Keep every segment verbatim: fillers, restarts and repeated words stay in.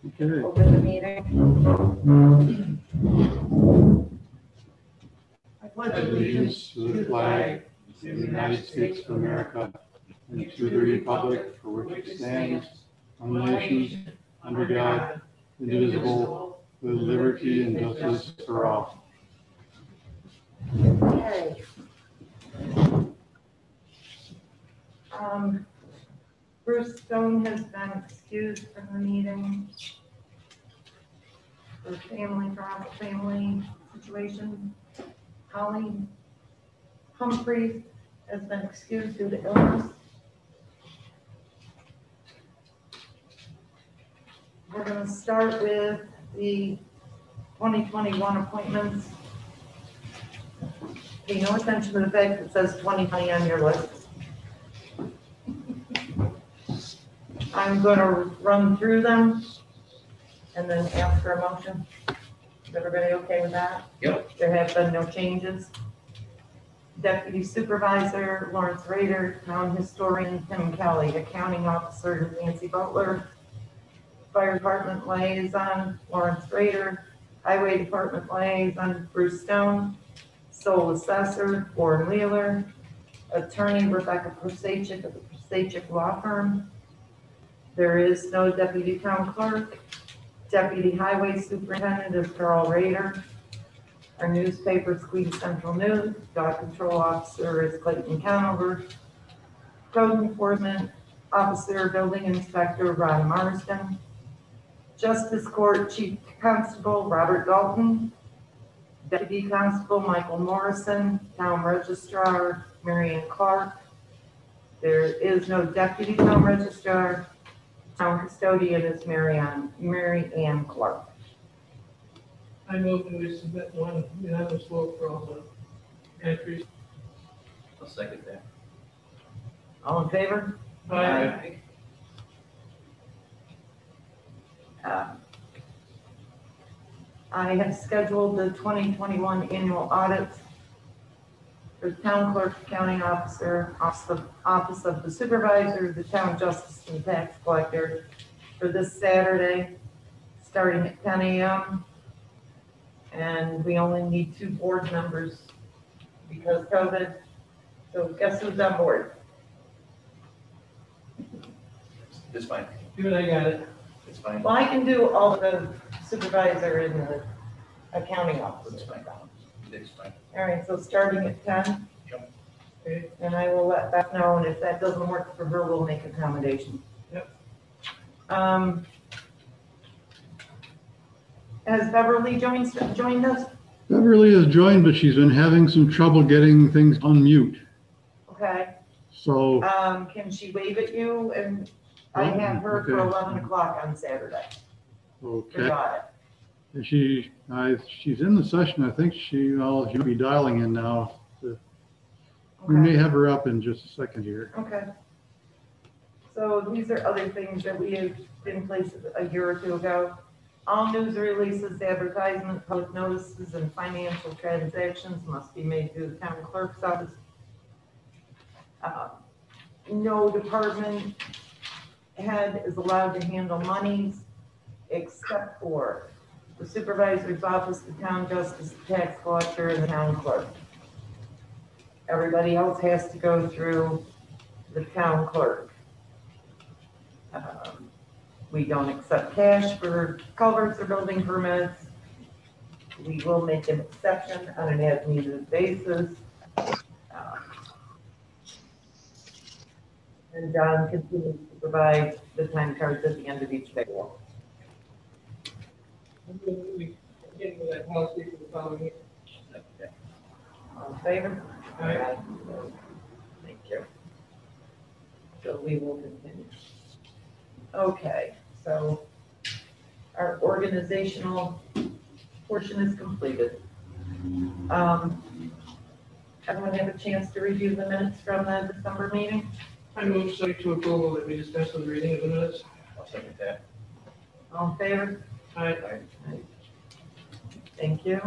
Okay. Open the meeting. I pledge Allegiance to the flag of the United States of America and to the republic for which it stands, one nation, under God, indivisible, with liberty and justice for all. Okay. Um, Bruce Stone has been excused from the meeting for family, for a family situation. Holly Humphreys has been excused due to illness. We're going to start with the twenty twenty-one appointments. Pay no attention to the fact that it says twenty twenty on your list. I'm going to run through them and then ask for a motion. Is everybody okay with that? Yep. There have been no changes. Deputy Supervisor Lawrence Rader, Town Historian Tim Kelly, Accounting Officer Nancy Butler, Fire Department Liaison Lawrence Rader, Highway Department Liaison Bruce Stone, Sole Assessor Warren Wheeler, Attorney Rebecca Prosachik of the Prosachik Law Firm. There is no Deputy Town Clerk. Deputy Highway Superintendent is Carl Rader. Our newspaper is Queen Central News. Dog Control Officer is Clayton Conover. Code Enforcement Officer, Building Inspector Ron Marsden. Justice Court Chief Constable Robert Dalton. Deputy Constable Michael Morrison. Town Registrar Marianne Clark. There is no Deputy Town Registrar. Town Custodian is Mary Ann, Mary Ann Clark. I move that we submit one unanimous vote for all the entries. I'll second that. All in favor? Aye. Uh, I have scheduled the twenty twenty-one annual audits for the Town Clerk, Accounting Officer, Office of, Office of the Supervisor, the Town Justice and Tax Collector for this Saturday, starting at ten A M And we only need two board members because COVID. So guess who's on board? It's fine. You and I got it. It's fine. Well, I can do all the supervisor and the accounting It's officer. fine. It's fine. All right, so starting at ten, Okay. and I will let Beth know, and if that doesn't work for her, we'll make accommodations. Yep. Um, has Beverly joined, joined us? Beverly has joined, but she's been having some trouble getting things on mute. Okay, So, um, can she wave at you? And I have her for Okay. eleven o'clock on Saturday. For okay. got it. And She, I, she's in the session. I think she, well, she'll be dialing in now. We may Okay. have her up in just a second here. Okay. So these are other things that we have in place a year or two ago. All news releases, advertisement, public notices, and financial transactions must be made through the town clerk's office. Uh, No department head is allowed to handle monies except for the supervisor's office, the town justice, the tax collector, and the town clerk. Everybody else has to go through the town clerk. Um, We don't accept cash for culverts or building permits. We will make an exception on an as-needed basis. Um, And John continues to provide the time cards at the end of each payroll. I'm going to be getting to that policy for the following year. Okay. All in favor? Aye. Thank you. So we will continue. Okay, so our organizational portion is completed. Um, Everyone have a chance to review the minutes from the December meeting? I move subject to approval that we dispense with the reading of the minutes. I'll second that. All in favor? Aye. Thank you.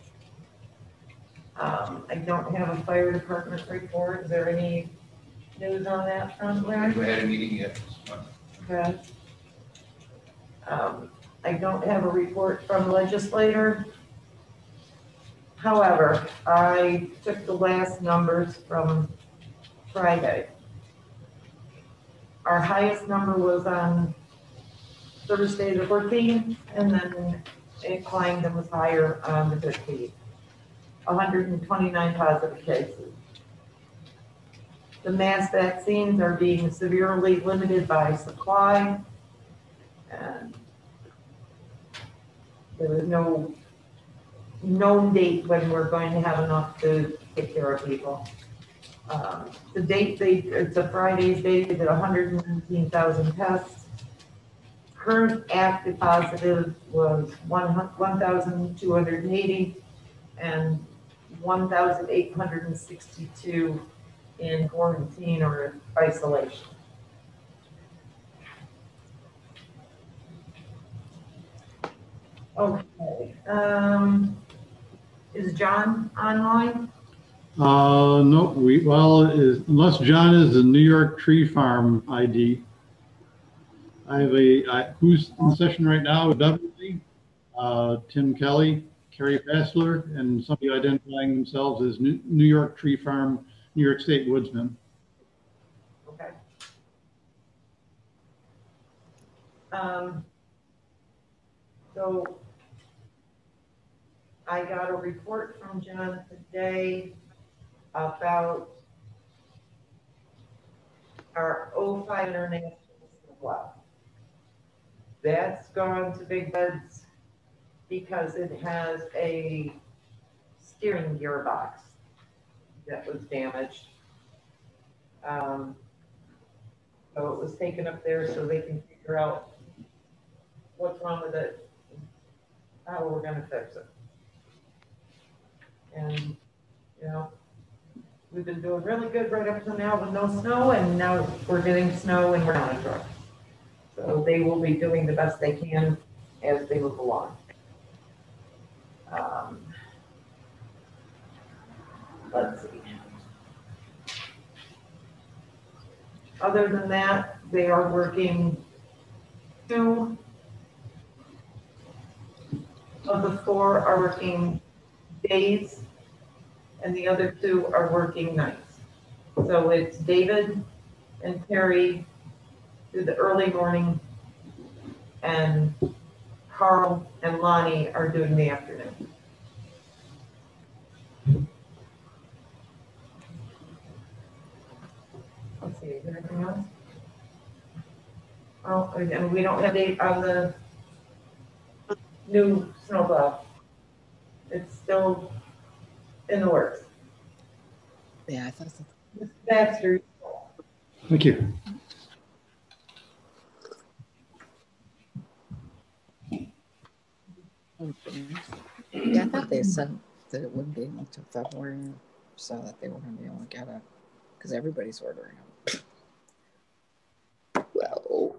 Um, I don't have a fire department report. Is there any news on that front, We Larry? haven't had a meeting yet this month. Okay. Um, I don't have a report from legislator. However, I took the last numbers from Friday. Our highest number was on Thursday the fourteenth, and then it climbed and was higher on the fifteenth. one hundred twenty-nine positive cases. The mass vaccines are being severely limited by supply, and there is no known date when we're going to have enough to take care of people. Um, the date they, it's a Friday's date, they did one hundred nineteen thousand tests. Current active positive was one thousand two hundred eighty and one thousand eight hundred sixty-two in quarantine or isolation. Okay, um, is John online? Uh, no, we, well, is, unless John is the New York Tree Farm I D. I have a, I, who's in session right now? Beverly, uh, Tim Kelly, Carrie Passler, and somebody identifying themselves as New, New York Tree Farm, New York State Woodsman. Okay. Um, so I got a report from John today about our oh five International Well. That's gone to Big Beds because it has a steering gearbox that was damaged. Um, so it was taken up there so they can figure out what's wrong with it, how we're gonna fix it. And, you know, we've been doing really good right up to now with no snow, and now we're getting snow and we're on a truck. So they will be doing the best they can as they move along. Um, let's see. Other than that, they are working two of the four are working days, and the other two are working nights. So it's David and Terry through the early morning, and Carl and Lonnie are doing the afternoon. Let's see, is there anything else? Oh, and we don't have date on the new snowplow. It's still in the works. Yeah, I thought so. Mister Baxter. Thank you. Yeah, I thought they said that it wouldn't be until February, so that they were going to be able to get it because everybody's ordering them. Well,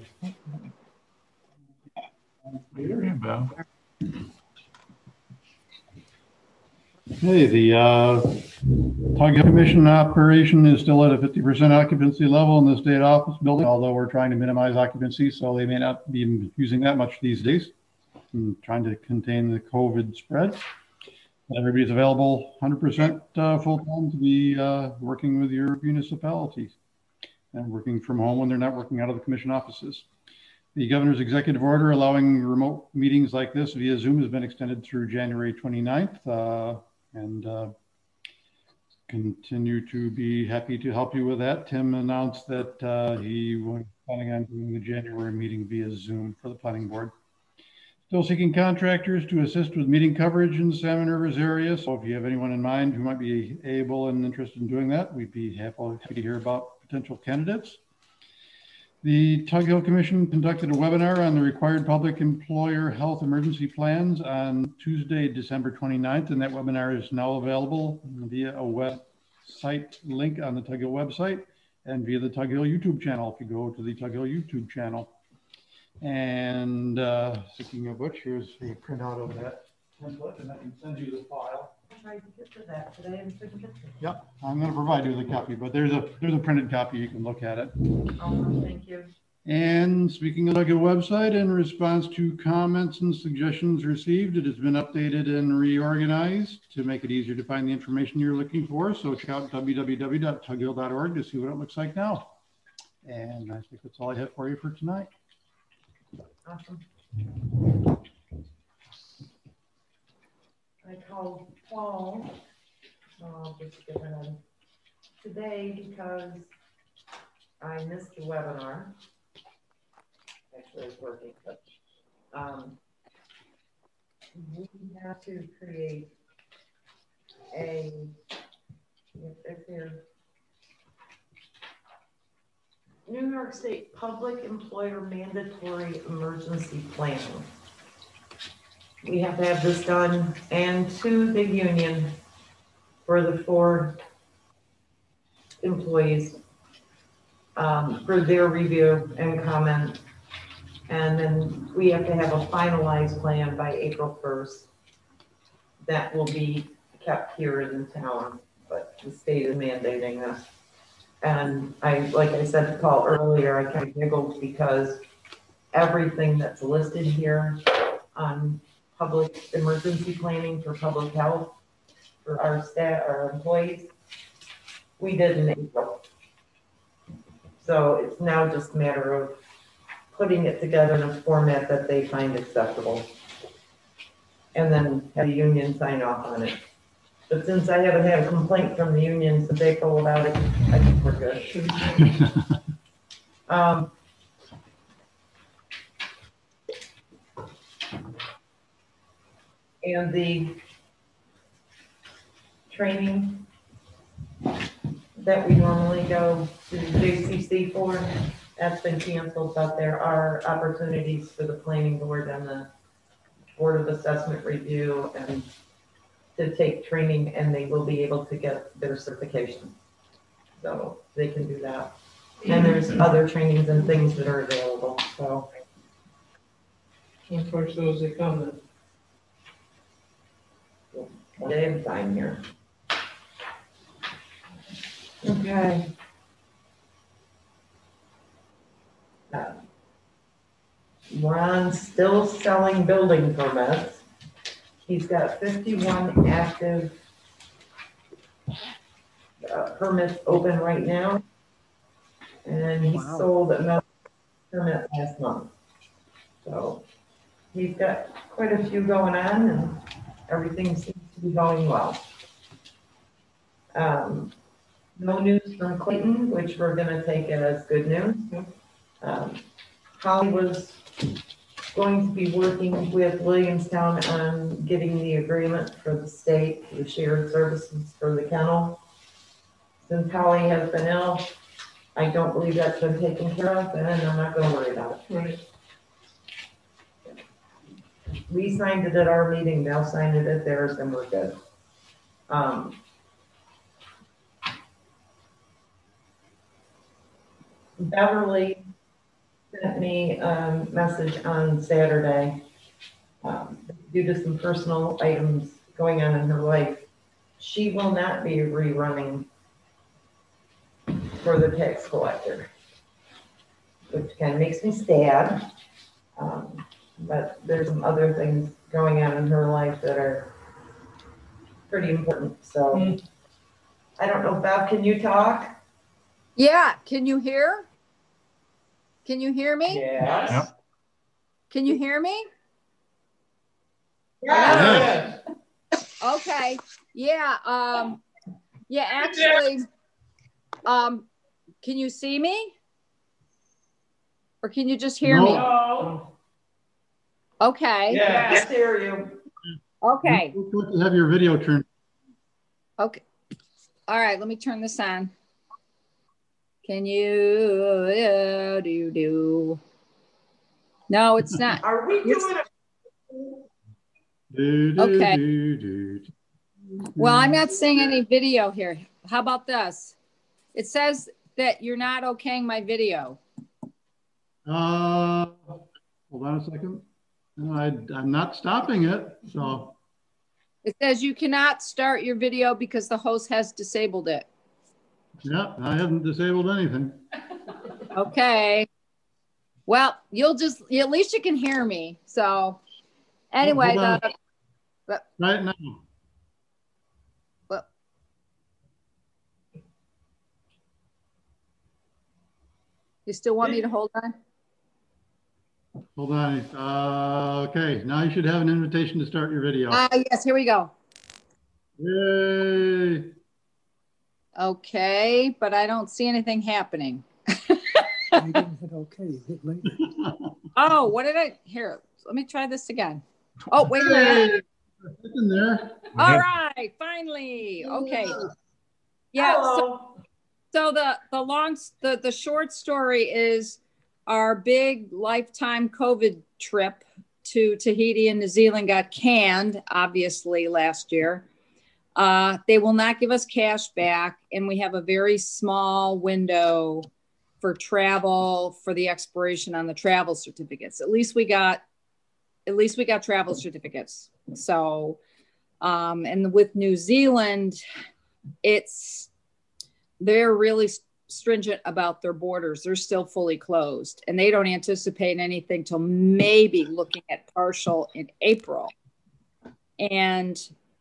Hey, the uh, Tug Hill Commission operation is still at a fifty percent occupancy level in the state office building, although we're trying to minimize occupancy, so they may not be using that much these days. And trying to contain the COVID spread. Everybody's available one hundred percent uh, full-time to be uh, working with your municipalities and working from home when they're not working out of the commission offices. The governor's executive order allowing remote meetings like this via Zoom has been extended through January twenty-ninth, uh, and uh, continue to be happy to help you with that. Tim announced that uh, he was planning on doing the January meeting via Zoom for the planning board. Still seeking contractors to assist with meeting coverage in the Salmon Rivers area. So if you have anyone in mind who might be able and interested in doing that, we'd be happy to hear about potential candidates. The Tug Hill Commission conducted a webinar on the required public employer health emergency plans on Tuesday, December twenty-ninth, and that webinar is now available via a website link on the Tug Hill website and via the Tug Hill YouTube channel if you go to the Tug Hill YouTube channel. And uh, speaking of which, here's a printout of that template, and I can send you the file. I tried to get to that today and couldn't get to it. Yep, I'm going to provide you with a copy, but there's a there's a printed copy. You can look at it. Oh, thank you. And speaking of like a website, in response to comments and suggestions received, it has been updated and reorganized to make it easier to find the information you're looking for. So check out w w w dot tug hill dot org to see what it looks like now. And I think that's all I have for you for tonight. Awesome. I called Paul, I'll just give it on today because I missed the webinar. Actually, it's working, but um, we have to create a, if, if you're New York State Public Employer Mandatory Emergency Plan. We have to have this done and to the union for the four employees um, for their review and comment. And then we have to have a finalized plan by April first that will be kept here in town, but the state is mandating this. And I, like I said to Paul earlier, I kind of giggled because everything that's listed here on public emergency planning for public health for our staff, our employees, we did in April. So it's now just a matter of putting it together in a format that they find acceptable. And then have the union sign off on it. But since I haven't had a complaint from the union since April about it, I think we're good. um, and the training that we normally go to J C C for, that's been canceled, but there are opportunities for the planning board and the Board of Assessment Review and to take training, and they will be able to get their certification. So they can do that. And there's other trainings and things that are available, so. Of course, those that come then. They have time here. Okay. Uh, Ron's still selling building permits. He's got fifty-one active uh, permits open right now. And he Wow. sold another permit last month. So he's got quite a few going on and everything seems to be going well. Um, no news from Clayton, which we're gonna take as good news. Um, Holly was going to be working with Williamstown on getting the agreement for the state, the shared services for the kennel. Since Holly has been ill, I don't believe that's been taken care of, and I'm not gonna worry about it. Right. We signed it at our meeting, Val signed it at theirs, and we're good. Um, Beverly sent me a message on Saturday. Um, due to some personal items going on in her life, she will not be rerunning for the tax collector, which kind of makes me sad. Um, but there's some other things going on in her life that are pretty important. So Mm. I don't know, Bev, can you talk? Yeah, can you hear? Can you hear me? Yes. Yep. Can you hear me? Yeah. Okay. Yeah, um, yeah, actually, um, can you see me? Or can you just hear me? No. Okay, Yeah, I hear you. okay, You're supposed to have your video turned. okay. All right, let me turn this on. Can you uh, do do? No, it's not. Are we doing it? Do, do, Okay. do, do, do. Well, I'm not seeing any video here. How about this? It says that you're not okaying my video. Uh, hold on a second. No, I, I'm not stopping it, so. It says you cannot start your video because the host has disabled it. Yeah, I haven't disabled anything. Okay. Well, you'll just, at least you can hear me. So anyway, Hold on. the, the, Right now. well, you still want me to hold on? Hold on. Uh, okay, now you should have an invitation to start your video. Ah, yes, here we go. Yay! Okay, but I don't see anything happening. You didn't hit okay, hit later. Oh, what did I, here, let me try this again. Oh, wait a minute. Hey, it's in there. All right, finally. Okay. Yeah, so, Hello. so the, the long, the, the short story is our big lifetime COVID trip to Tahiti and New Zealand got canned, obviously, last year. Uh, they will not give us cash back, and we have a very small window for travel for the expiration on the travel certificates. At least we got, at least we got travel certificates. So, um, and with New Zealand, it's, they're really stringent about their borders. They're still fully closed, and they don't anticipate anything till maybe looking at partial in April. And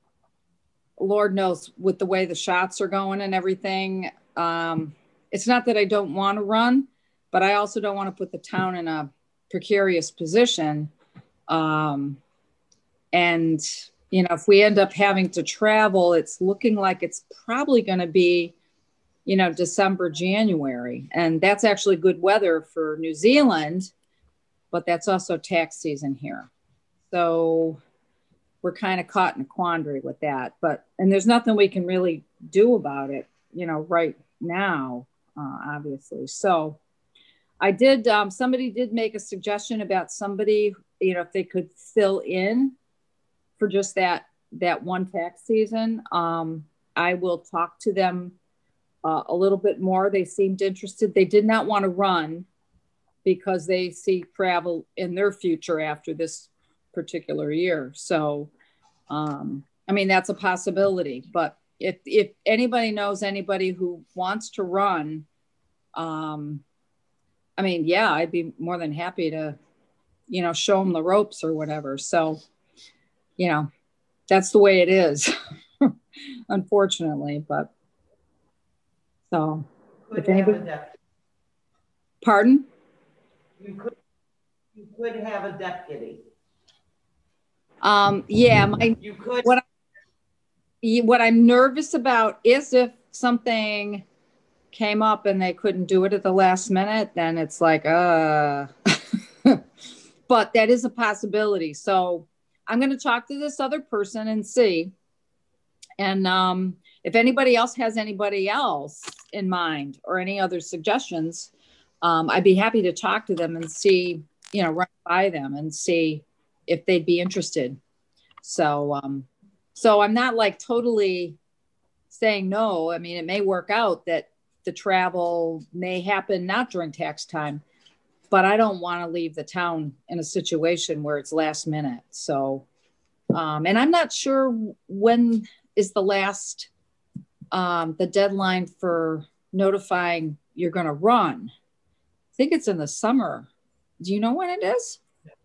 Lord knows with the way the shots are going and everything, um, it's not that I don't want to run, but I also don't want to put the town in a precarious position. Um, and, you know, if we end up having to travel, it's looking like it's probably going to be, you know, December, January. And that's actually good weather for New Zealand, but that's also tax season here. So we're kind of caught in a quandary with that, but, and there's nothing we can really do about it, you know, right now, uh, obviously. So I did, um, somebody did make a suggestion about somebody, you know, if they could fill in for just that, that one tax season. Um, I will talk to them uh, a little bit more. They seemed interested. They did not want to run because they see travel in their future after this particular year. So, um, I mean, that's a possibility, but if, if anybody knows anybody who wants to run, um, I mean, yeah, I'd be more than happy to, you know, show them the ropes or whatever. So, you know, that's the way it is, unfortunately, but so Could if have anybody, a deputy. pardon? You could, you could have a deputy. Um, yeah, my, You could. what, I, what I'm nervous about is if something came up and they couldn't do it at the last minute, then it's like, uh, but that is a possibility. So I'm going to talk to this other person and see. And um, if anybody else has anybody else in mind or any other suggestions, um, I'd be happy to talk to them and see, you know, run by them and see if they'd be interested. So, um, so I'm not like totally saying no. I mean, it may work out that the travel may happen not during tax time, but I don't want to leave the town in a situation where it's last minute. So, um, and I'm not sure when is the last, um, the deadline for notifying you're going to run. I think it's in the summer. Do you know when it is?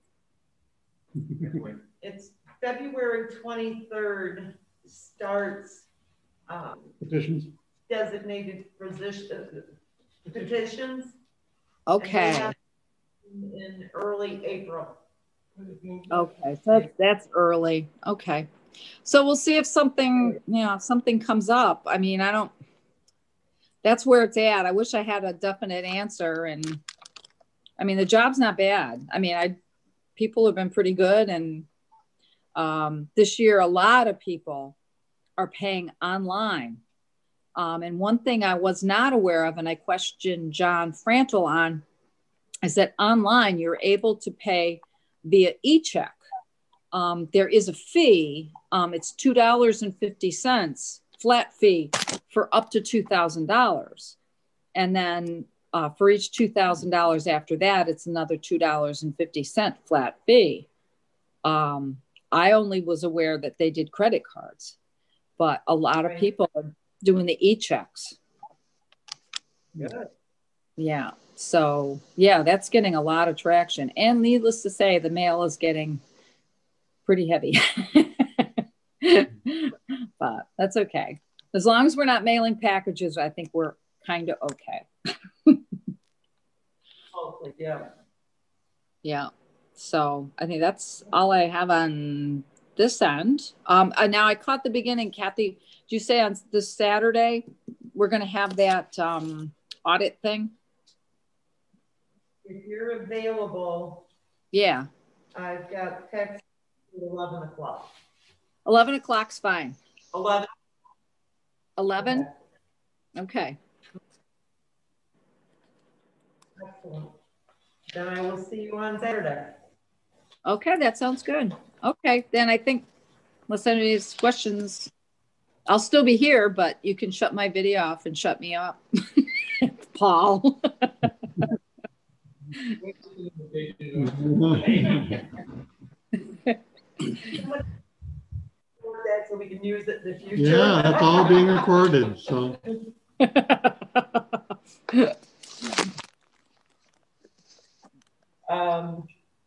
It's February twenty-third starts um, Petitions. designated position, petitions. and they Okay. have in early April. Okay. So that's, that's early. Okay. So we'll see if something, you know, something comes up. I mean, I don't, that's where it's at. I wish I had a definite answer. And I mean, the job's not bad. I mean, I, people have been pretty good. And um, this year, a lot of people are paying online. Um, and one thing I was not aware of, and I questioned John Frantel on, is that online you're able to pay via e-check. Um, there is a fee. Um, it's two dollars and fifty cents flat fee for up to two thousand dollars. And then uh, for each two thousand dollars after that, it's another two dollars and fifty cents flat fee. Um, I only was aware that they did credit cards, but a lot of people are doing the e-checks. Good. Yeah. So yeah, that's getting a lot of traction. And needless to say, the mail is getting pretty heavy. But that's okay. As long as we're not mailing packages, I think we're kind of okay. Hopefully, yeah. Yeah. So I think that's all I have on this end. Um, uh, now I caught the beginning, Kathy. Did you say on this Saturday we're going to have that um, audit thing? If you're available, Yeah. I've got text at eleven o'clock. eleven o'clock's fine. eleven. eleven? Okay. Excellent. Then I will see you on Saturday. Okay, that sounds good. Okay, then I think unless anybody has questions, I'll still be here, but you can shut my video off and shut me up, Paul. So we can use it in the future. Yeah, that's all being recorded, so. um,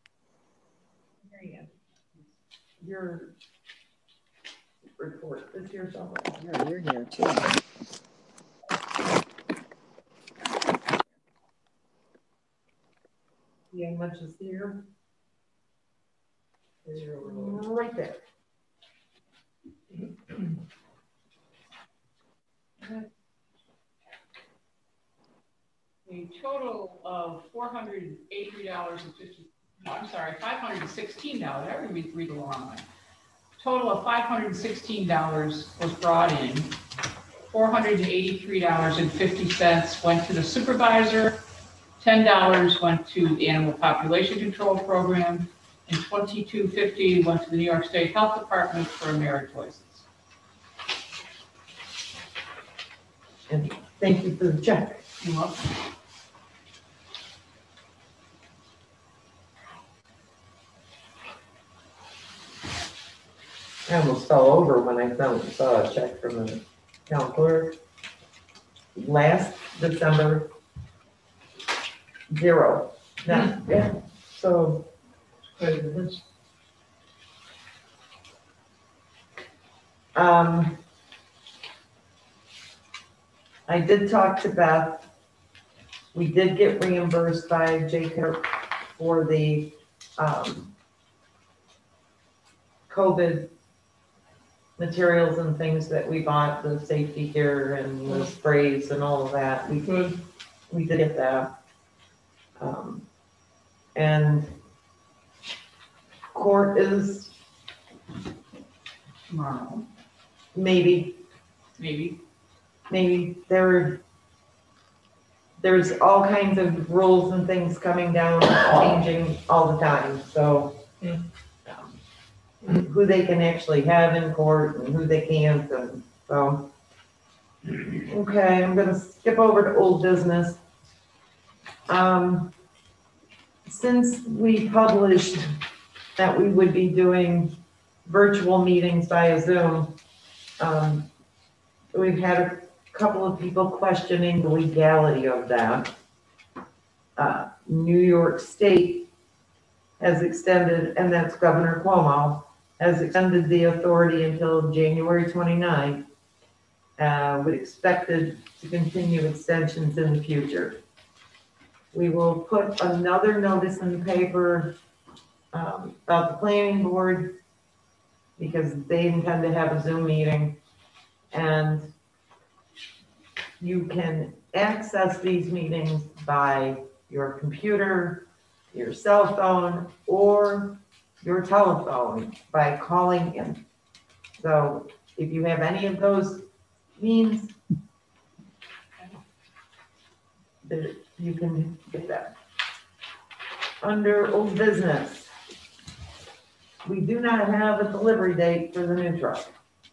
your report is here somewhere. Yeah, you're here too. Yeah, much is here. Right there. A total of four hundred eighty-three dollars and fifty, no, I'm sorry, five hundred sixteen dollars. I read, read the wrong one. Total of five hundred sixteen dollars was brought in. four hundred eighty-three dollars and fifty cents went to the supervisor. ten dollars went to the Animal Population Control Program, and twenty-two fifty went to the New York State Health Department for AmeriChoices. And thank you for the check. You're welcome. I almost fell over when I found, saw a check from the town clerk. Last December, zero. Now, yeah, so. Um, I did talk to Beth. We did get reimbursed by Jacob for the um, COVID materials and things that we bought, the safety gear and the sprays and all of that. We could, we did get that. Um, and court is Tomorrow, maybe, maybe. maybe there, there's all kinds of rules and things coming down, changing all the time, so. um, Who they can actually have in court and who they can't, and so. Okay, I'm gonna skip over to old business. Um, since we published that we would be doing virtual meetings via Zoom, um, we've had a couple of people questioning the legality of that. Uh, New York State has extended, and that's Governor Cuomo, has extended the authority until January twenty-ninth. Uh, we expected to continue extensions in the future. We will put another notice in the paper um, about the planning board, because they intend to have a Zoom meeting, and you can access these meetings by your computer, your cell phone, or your telephone by calling in. So if you have any of those means, there, you can get that. Under old business, we do not have a delivery date for the new truck.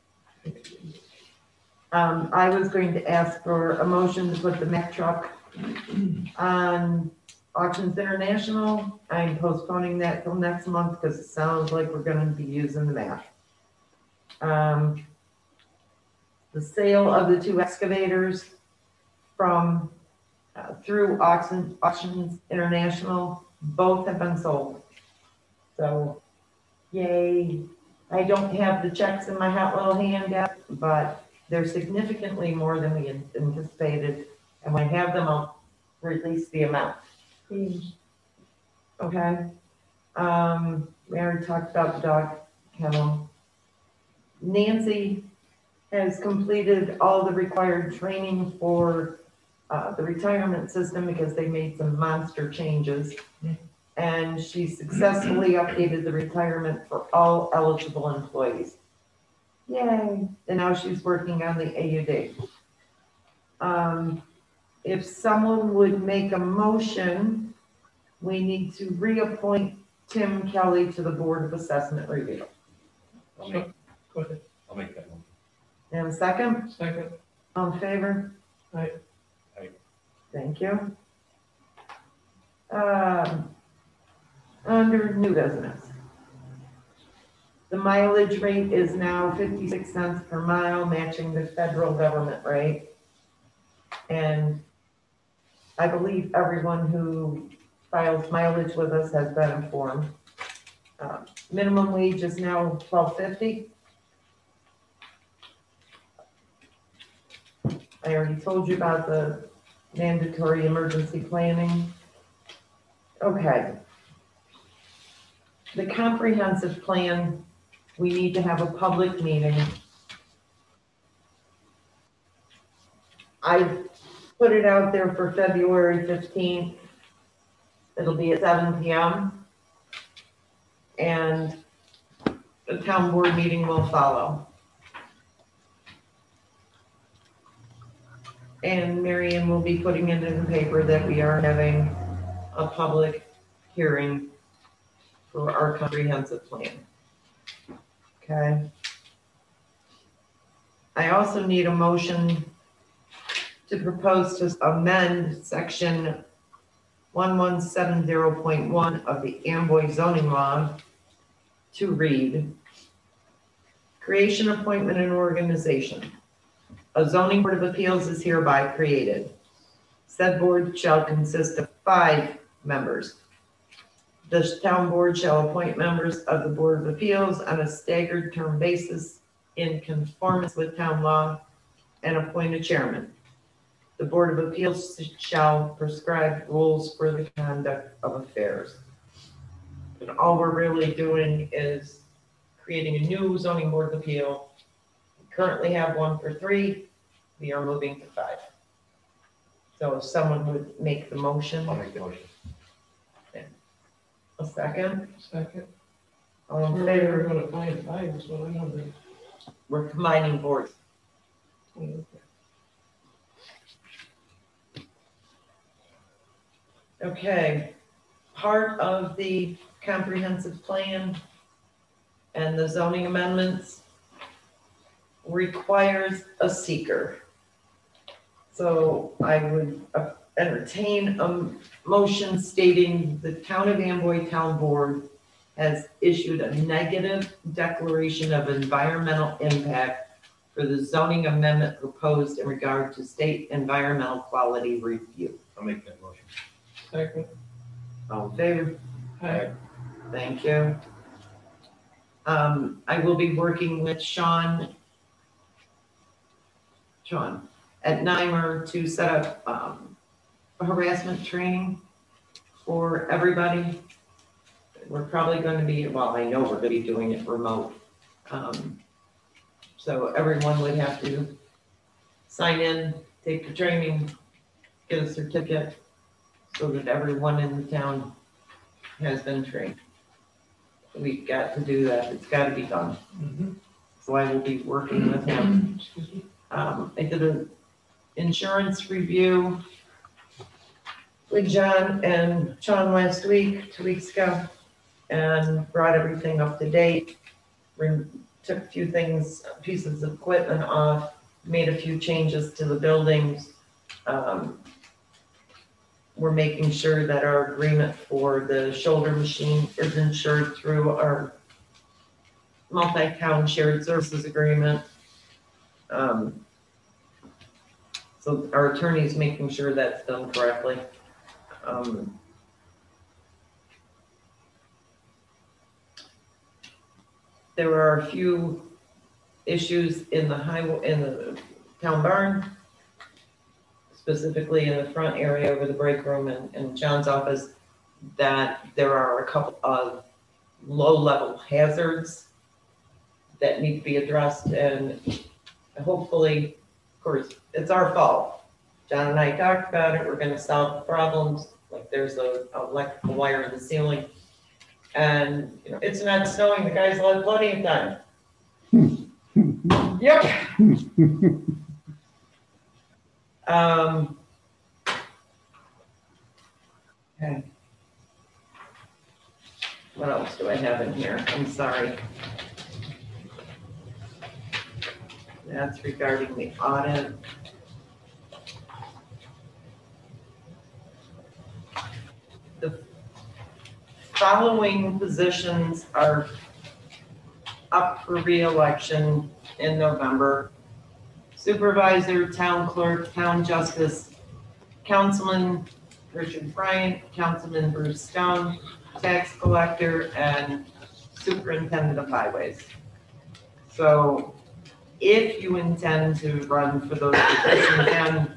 Um, I was going to ask for a motion to put the Mack truck on Auctions International. I'm postponing that till next month because it sounds like we're gonna be using the Mack. Um, the sale of the two excavators from uh, through Auction, Auctions International. Both have been sold. So, yay. I don't have the checks in my hot little hand yet, but they're significantly more than we anticipated. And when I have them, I'll release the amount. Who's, Okay? Um, we already talked about the dog kennel. Nancy has completed all the required training for uh, the retirement system because they made some monster changes. And she successfully updated the retirement for all eligible employees. Yay. And now she's working on the A U D. Um, if someone would make a motion, we need to reappoint Tim Kelly to the Board of Assessment Review. I'll make, go ahead, I'll make that one. And a second, second, all in favor? Aye. Aye. Thank you. Um, under new business. The mileage rate is now fifty-six cents per mile, matching the federal government rate. And I believe everyone who files mileage with us has been informed. Uh, minimum wage is now twelve fifty. I already told you about the mandatory emergency planning. Okay. The comprehensive plan, we need to have a public meeting. I put it out there for February fifteenth. It'll be at seven P M And the town board meeting will follow. And Marion will be putting it in the paper that we are having a public hearing for our comprehensive plan. Okay. I also need a motion to propose to amend section one one seven zero point one of the Amboy zoning law to read: creation, appointment, and organization. A zoning board of appeals is hereby created. Said board shall consist of five members. The town board shall appoint members of the Board of Appeals on a staggered term basis in conformance with town law and appoint a chairman. The Board of Appeals shall prescribe rules for the conduct of affairs. And all we're really doing is creating a new zoning board of appeal. We currently have one for three. We are moving to five. So if someone would make the motion. I'll make the motion. A second. second. All in We're favor? gonna find five, is what I wondered. We're combining boards. Okay. Okay, part of the comprehensive plan and the zoning amendments requires a seeker. So I would uh, entertain a motion stating the Town of Amboy Town Board has issued a negative declaration of environmental impact for the zoning amendment proposed in regard to state environmental quality review. I'll make that motion. Second, All in favor? aye, Thank you. Um, I will be working with Sean, Sean at Nymer to set up, um, a harassment training for everybody. We're probably going to be, well, I know we're going to be doing it remote. Um, so everyone would have to sign in, take the training, get a certificate, so that everyone in the town has been trained. We've got to do that. It's got to be done. mhm, So I will be working with him. excuse me, Um, I did an insurance review with John and Sean last week, two weeks ago, and brought everything up to date. Re- Took a few things, pieces of equipment off, made a few changes to the buildings. Um, We're making sure that our agreement for the shoulder machine is insured through our multi-town shared services agreement. Um, So our attorney's making sure that's done correctly. Um, There are a few issues in the highway, in the town barn, specifically in the front area over the break room and, and John's office, that there are a couple of low-level hazards that need to be addressed, and hopefully, of course, it's our fault. John and I talked about it, we're gonna solve the problems, like there's a a electrical wire in the ceiling. And, you know, it's not snowing, the guys will have plenty of time. Yep. Um. Okay. What else do I have in here? I'm sorry. That's regarding the audit. The following positions are up for reelection in November. Supervisor, town clerk, town justice, Councilman Richard Bryant, Councilman Bruce Stone, tax collector, and superintendent of highways. So if you intend to run for those positions, then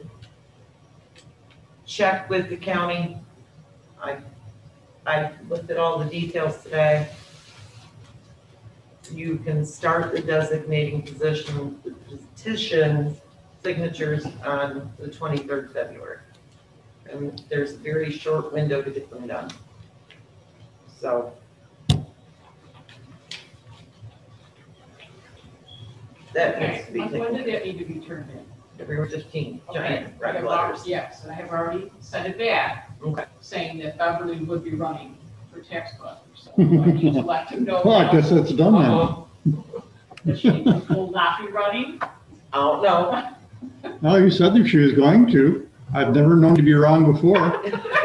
check with the county. I, I looked at all the details today. You can start the designating position, petition signatures on the twenty-third of February. And there's a very short window to get them done. So. That needs Okay, to be when taken. did that need to be turned in? February fifteenth, Okay, giant I have red already- letters. Yes, and I have already sent it back, Okay. saying that Beverly would be running for tax collector. So I need to let him know. Well, I guess that's done now. Uh-oh. That she will not be running. I don't know. Oh, you said that she was going to. I've never known to be wrong before.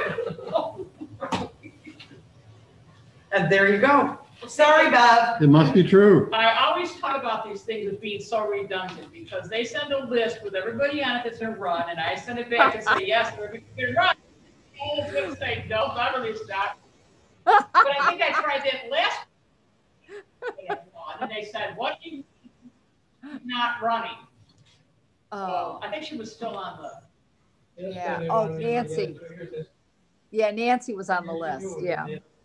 And there you go. Sorry, Bob. It must be true. I always talk about these things as being so redundant, because they send a list with everybody on it that's been run, and I send it back and say, yes, everybody's been run. And it's gonna say, no, Beverly's not. But I think I tried that last one, and they said, what do you mean not running? Oh, So I think she was still on the, Yeah. Oh, Nancy. yeah, Nancy was on the list. Yeah.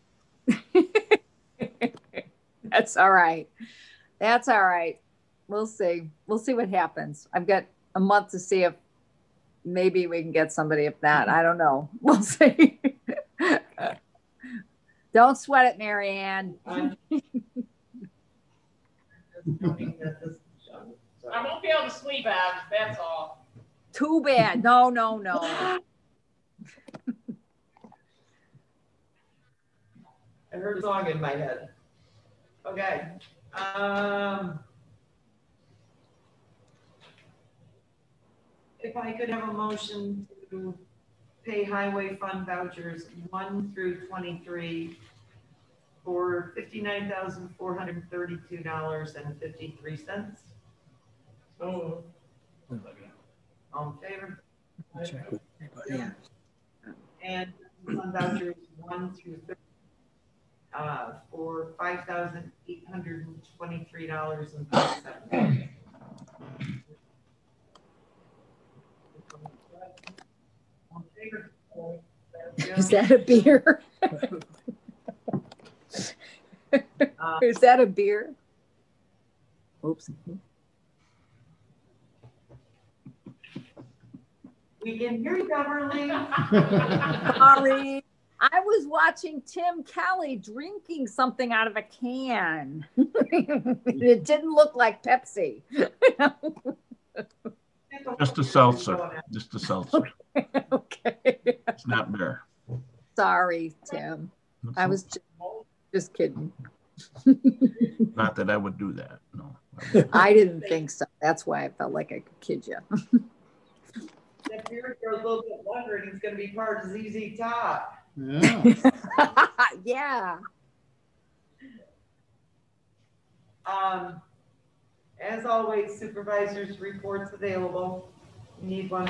That's all right. That's all right. We'll see. We'll see what happens. I've got a month to see if maybe we can get somebody. If not, I don't know. We'll see. Don't sweat it, Mary Ann. I'm- I won't be able to sleep out, that's all. Too bad. No, no, no. I heard a song in my head. Okay. Um, if I could have a motion to pay highway fund vouchers one through twenty-three for fifty-nine thousand four hundred thirty-two dollars and fifty-three cents. Oh, All in favor? Check with everybody. Yeah. And fund vouchers one through thirty. Uh, for five thousand eight hundred and twenty-three dollars and thirty-seven cents. Is that a beer? Uh, Is that a beer? Oops. We can hear you, Beverly. Sorry. I was watching Tim Kelly drinking something out of a can. It didn't look like Pepsi. Just a seltzer, just a seltzer. Okay. It's not beer. Sorry, Tim. I was just, just kidding. Not that I would do that, no. I didn't think so. That's why I felt like I could kid you. That beer grows a little bit longer and he's gonna be part of Z Z Top. Yeah. Yeah. Um, as always, supervisors reports available. Need one.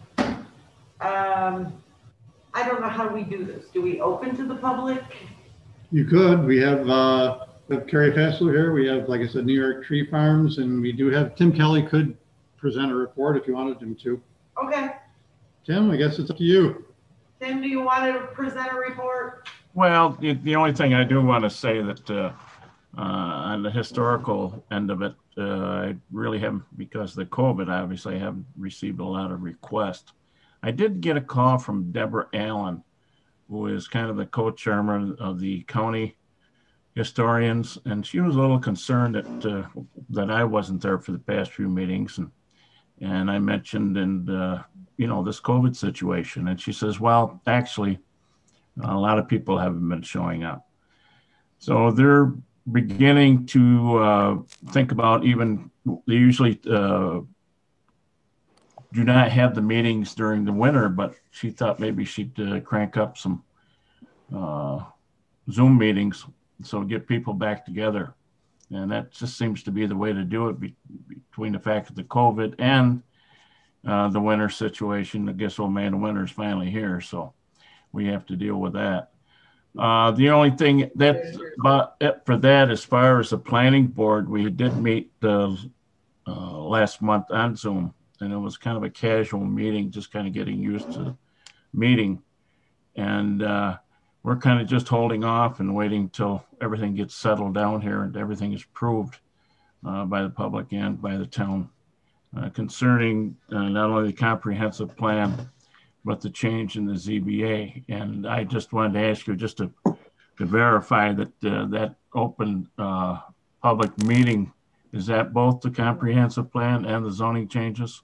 Um, I don't know how we do this. Do we open to the public? You could. We have, uh, we have Carrie Fassler here. We have, like I said, New York Tree Farms, and we do have, Tim Kelly could present a report if you wanted him to. Okay. Tim, I guess it's up to you. Tim, do you want to present a report? Well, the, the only thing I do want to say that uh, uh, on the historical end of it, uh, I really haven't, because of the COVID, obviously I haven't received a lot of requests. I did get a call from Deborah Allen, who is kind of the co-chairman of the county historians, and she was a little concerned that uh, that I wasn't there for the past few meetings, and and I mentioned and uh, you know, this COVID situation, and she says, well, actually, a lot of people haven't been showing up, so they're beginning to uh, think about even they usually uh, do not have the meetings during the winter, but she thought maybe she'd uh, crank up some uh, Zoom meetings, so get people back together. And that just seems to be the way to do it be, between the fact of the COVID and uh, the winter situation. I guess old man, the winter's finally here, so we have to deal with that. Uh, the only thing that's about it for that, as far as the planning board, we did meet uh, uh, last month on Zoom, and it was kind of a casual meeting, just kind of getting used to meeting. And uh, we're kind of just holding off and waiting till everything gets settled down here and everything is proved uh, by the public and by the town uh, concerning uh, not only the comprehensive plan, but the change in the Z B A. And I just wanted to ask you just to, to verify that uh, that open uh, public meeting, is that both the comprehensive plan and the zoning changes?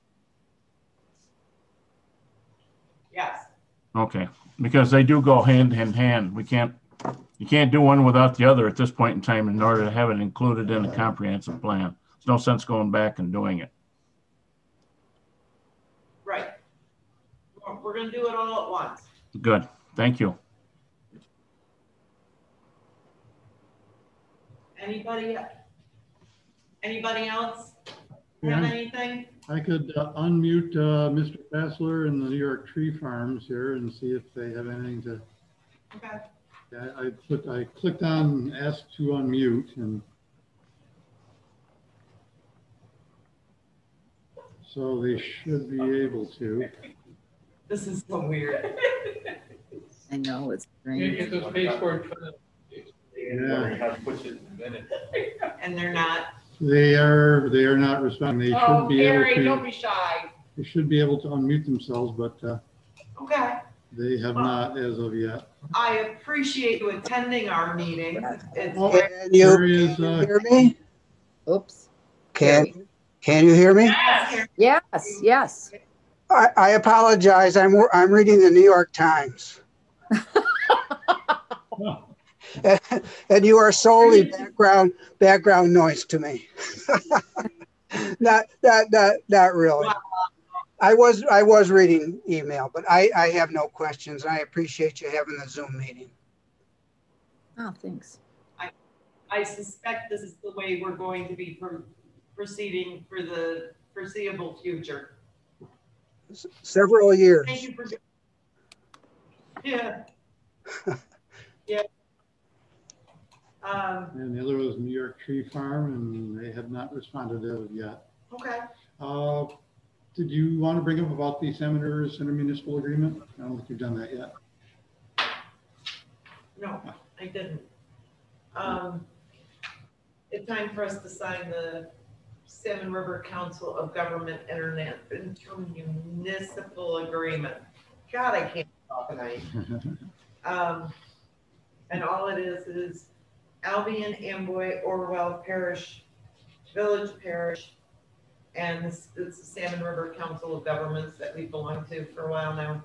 Yes. Okay, because they do go hand in hand. We can't, you can't do one without the other at this point in time in order to have it included in the comprehensive plan. There's no sense going back and doing it. Right. We're going to do it all at once. Good, thank you. Anybody, anybody else Yeah. have anything? I could uh, unmute uh, Mister Fassler and the New York Tree Farms here and see if they have anything to. Okay. Yeah, I put, I clicked on ask to unmute, and so they should be able to. This is so weird. I know, it's You strange. get those passport. Yeah, And they're not. they are, they are not responding. They Oh, should be able Carrie, don't to, be shy. they should be able to unmute themselves, but uh, Okay. they have not as of yet. I appreciate you attending our meeting. It's Oh, very- Can you, There is, can you uh, hear me? Oops. Can, can you hear me? Yes. Yes, yes. I, I apologize. I'm, I'm reading the New York Times. And you are solely background, background noise to me. Not, not, not, not really. I was, I was reading email, but I, I have no questions. I appreciate you having the Zoom meeting. Oh, thanks. I suspect this is the way we're going to be from proceeding for the foreseeable future. S- Several years. Thank you for. Yeah. Yeah. Um, And the other was New York Tree Farm, and they have not responded as of yet. okay. Uh, Did you want to bring up about the Salmon Rivers intermunicipal agreement? I don't think you've done that yet. No, I didn't. Um, it's time for us to sign the Salmon River Council of Government Internet intermunicipal agreement. God, I can't talk tonight. Um, and all it is, is Albion, Amboy, Orwell Parish, Village Parish, and this, it's the Salmon River Council of Governments that we belong to for a while now.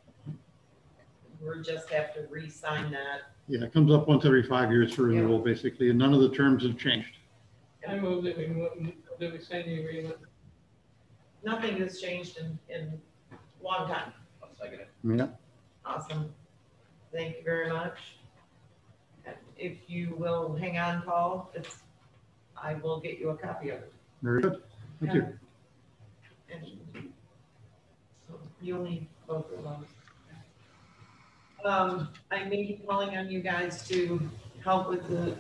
We just have to re-sign that. Yeah, it comes up once every five years for renewal, basically, and none of the terms have changed. I move that we, mo- that we sign the agreement. Nothing has changed in, in a long time. Yeah, Awesome. Thank you very much. And if you will hang on, Paul, it's, I will get you a copy of it. very good. Thank you. And You'll need both of those. Um, I may be calling on you guys to help with the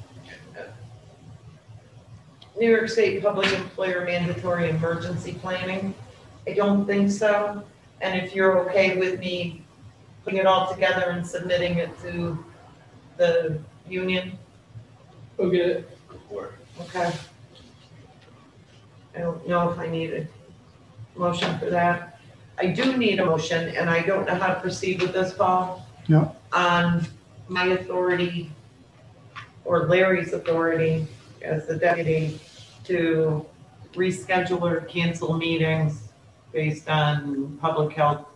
New York State Public Employer Mandatory Emergency Planning. I don't think so. And if you're okay with me putting it all together and submitting it to the union, Go get it. okay. I don't know if I need a motion for that. I do need a motion, and I don't know how to proceed with this, Paul. Yeah. On my authority or Larry's authority as the deputy to reschedule or cancel meetings based on public health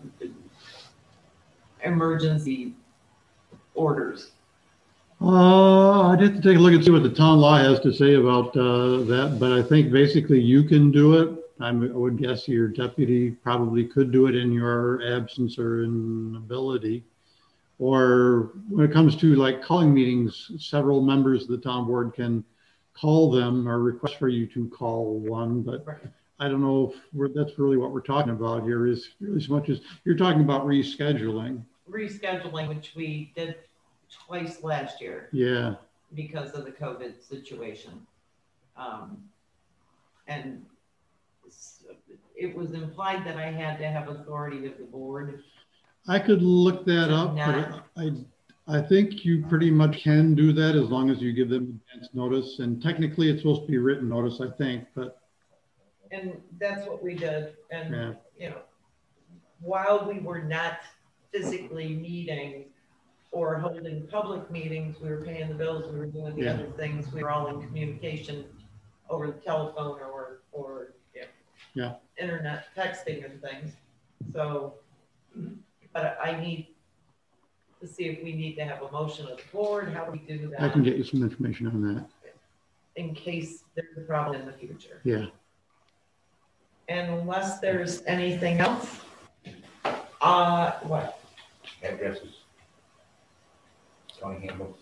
emergency orders. Uh, I'd have to take a look and see what the town law has to say about uh, that, but I think basically you can do it. I'm, I would guess your deputy probably could do it in your absence or inability. Or when it comes to like calling meetings, several members of the town board can call them or request for you to call one, but Right. I don't know if we're, that's really what we're talking about here is as much as you're talking about rescheduling. Rescheduling, which we did twice last year Yeah. because of the COVID situation. Um, and it was implied that I had to have authority of the board. I could look that up, but I, I think you pretty much can do that as long as you give them advance notice. And technically it's supposed to be written notice, I think, but. And that's what we did. And, Yeah. you know, while we were not physically meeting or holding public meetings, we were paying the bills, we were doing the Yeah. other things, we were all in communication over the telephone or, or, yeah. Yeah. internet texting and things. So, but I need to see if we need to have a motion of the board, how do we do that? I can get you some information on that. In case there's a problem in the future. Yeah. And unless there's anything else, uh, what? Addresses. County handbooks.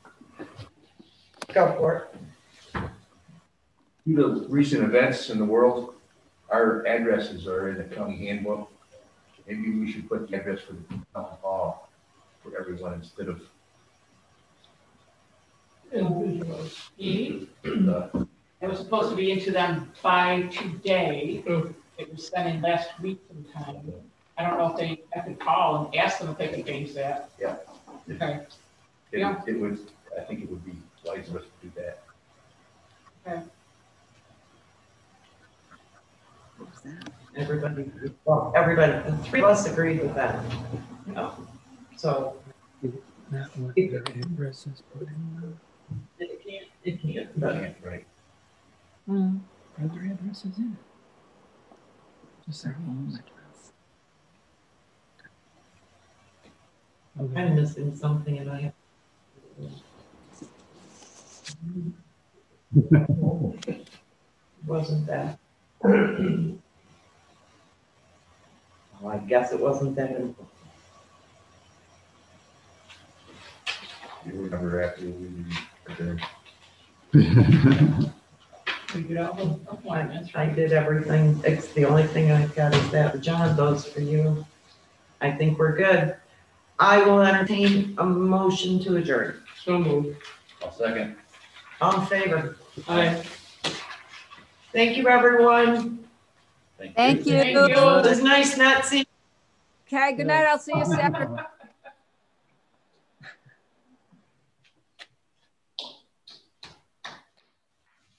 Go for it. Due to recent events in the world, our addresses are in the county handbook. Maybe we should put the address for the town hall for everyone instead of Individual. Edie, the, it was supposed to be into them by today. Oh. It was sent in last week sometime. I don't know if they, I could call and ask them if they can change that. Yeah. Okay. it, Yeah. it would, I think it would be wise of us to do that. Okay. What was that? Everybody, well, everybody, the three of us agreed with that. No. So Not what If- their address is put in. it can't, it can't, but Yeah, right. Hmm. Are their addresses in it? Just their home address. Okay. I'm missing something and I wasn't that. Well, I guess it wasn't that important. You remember after we adjourned. We did all the appointments, I right? did everything. It's the only thing I've got is that John, those for you. I think we're good. I will entertain a motion to adjourn. So moved. I'll second. All in favor? Aye. Thank you, everyone. Thank you. Thank you. It was nice not seeing Okay, good night. I'll see you Saturday.